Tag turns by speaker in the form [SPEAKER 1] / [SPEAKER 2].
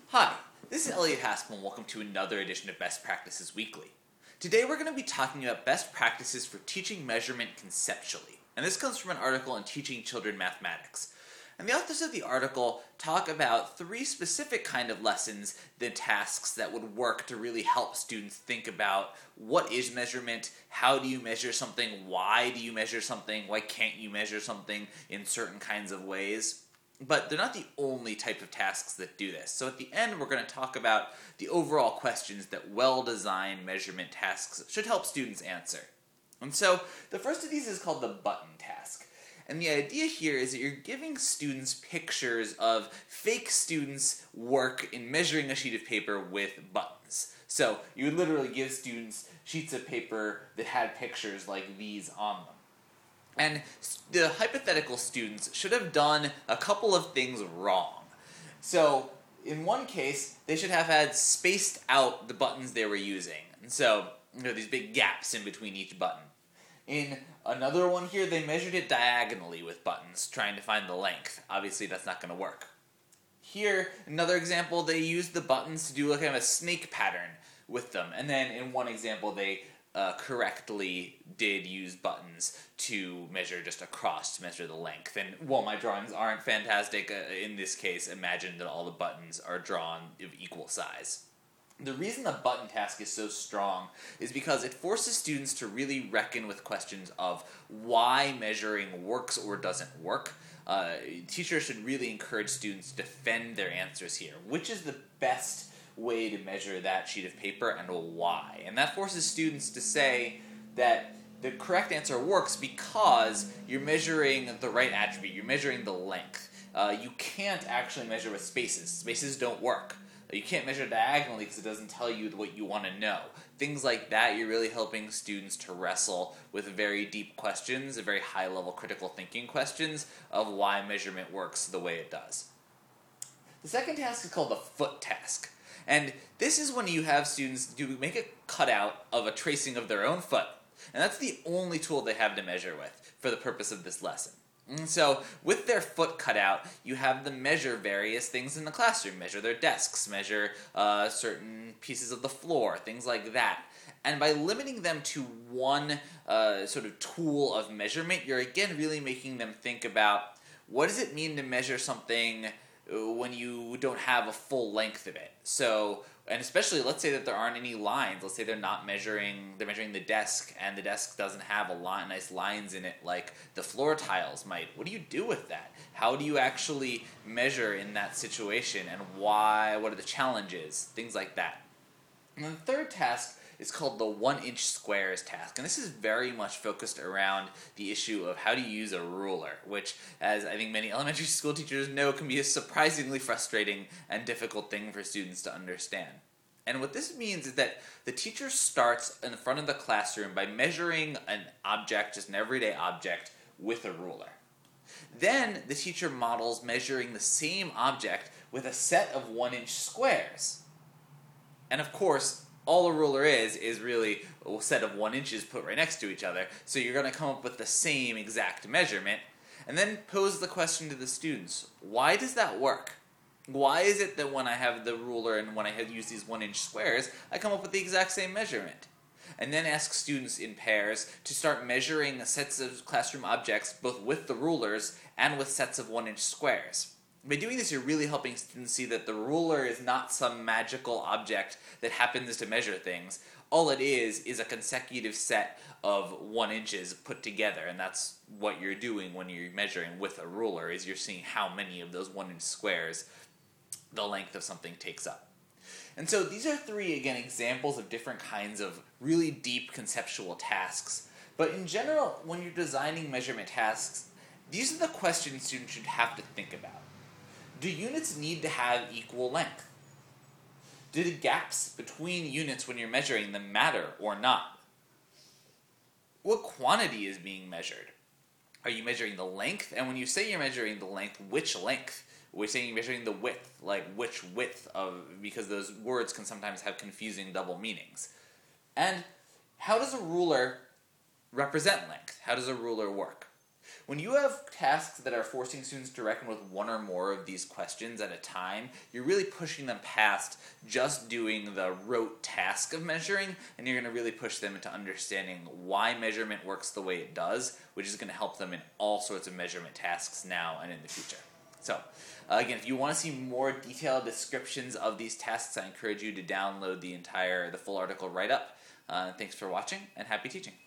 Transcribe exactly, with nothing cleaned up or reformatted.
[SPEAKER 1] Hi, this is Elliot Haskell and welcome to another edition of Best Practices Weekly. Today we're going to be talking about best practices for teaching measurement conceptually, and this comes from an article on teaching children mathematics. And the authors of the article talk about three specific kind of lessons, the tasks that would work to really help students think about what is measurement, how do you measure something, why do you measure something, why can't you measure something in certain kinds of ways. But they're not the only type of tasks that do this. So at the end, we're going to talk about the overall questions that well-designed measurement tasks should help students answer. And so the first of these is called the button task. And the idea here is that you're giving students pictures of fake students' work in measuring a sheet of paper with buttons. So you would literally give students sheets of paper that had pictures like these on them. And the hypothetical students should have done a couple of things wrong. So, in one case, they should have had spaced out the buttons they were using. And so, you know, these big gaps in between each button. In another one here, they measured it diagonally with buttons, trying to find the length. Obviously, that's not going to work. Here, another example, they used the buttons to do a kind of a snake pattern with them. And then in one example, they Uh, correctly did use buttons to measure just across, to measure the length. And while my drawings aren't fantastic, uh, in this case, imagine that all the buttons are drawn of equal size. The reason the button task is so strong is because it forces students to really reckon with questions of why measuring works or doesn't work. Uh, teachers should really encourage students to defend their answers here. Which is the best way to measure that sheet of paper and why? And that forces students to say that the correct answer works because you're measuring the right attribute, you're measuring the length. Uh, you can't actually measure with spaces. Spaces don't work. You can't measure diagonally because it doesn't tell you what you want to know. Things like that, you're really helping students to wrestle with very deep questions, very high-level critical thinking questions of why measurement works the way it does. The second task is called the foot task. And this is when you have students do make a cutout of a tracing of their own foot. And that's the only tool they have to measure with for the purpose of this lesson. And so with their foot cut out, you have them measure various things in the classroom. Measure their desks, measure uh, certain pieces of the floor, things like that. And by limiting them to one uh, sort of tool of measurement, you're again really making them think about what does it mean to measure something when you don't have a full length of it. So, and especially let's say that there aren't any lines. Let's say they're not measuring, they're measuring the desk and the desk doesn't have a line, nice lines in it like the floor tiles might. What do you do with that? How do you actually measure in that situation and why, what are the challenges? Things like that. And the third task is called the one-inch squares task. And this is very much focused around the issue of how to use a ruler, which, as I think many elementary school teachers know, can be a surprisingly frustrating and difficult thing for students to understand. And what this means is that the teacher starts in the front of the classroom by measuring an object, just an everyday object, with a ruler. Then the teacher models measuring the same object with a set of one-inch squares. And of course, all a ruler is, is really a set of one inches put right next to each other. So you're going to come up with the same exact measurement. And then pose the question to the students. Why does that work? Why is it that when I have the ruler and when I have used these one inch squares, I come up with the exact same measurement? And then ask students in pairs to start measuring sets of classroom objects both with the rulers and with sets of one inch squares. By doing this, you're really helping students see that the ruler is not some magical object that happens to measure things. All it is is a consecutive set of one inches put together, and that's what you're doing when you're measuring with a ruler, is you're seeing how many of those one inch squares the length of something takes up. And so these are three, again, examples of different kinds of really deep conceptual tasks. But in general, when you're designing measurement tasks, these are the questions students should have to think about. Do units need to have equal length? Do the gaps between units when you're measuring them matter or not? What quantity is being measured? Are you measuring the length? And when you say you're measuring the length, which length? We're saying you're measuring the width, like which width of, because those words can sometimes have confusing double meanings. And how does a ruler represent length? How does a ruler work? When you have tasks that are forcing students to reckon with one or more of these questions at a time, you're really pushing them past just doing the rote task of measuring, and you're going to really push them into understanding why measurement works the way it does, which is going to help them in all sorts of measurement tasks now and in the future. So, uh, again, if you want to see more detailed descriptions of these tasks, I encourage you to download the entire, the full article write-up. Uh, thanks for watching, and happy teaching.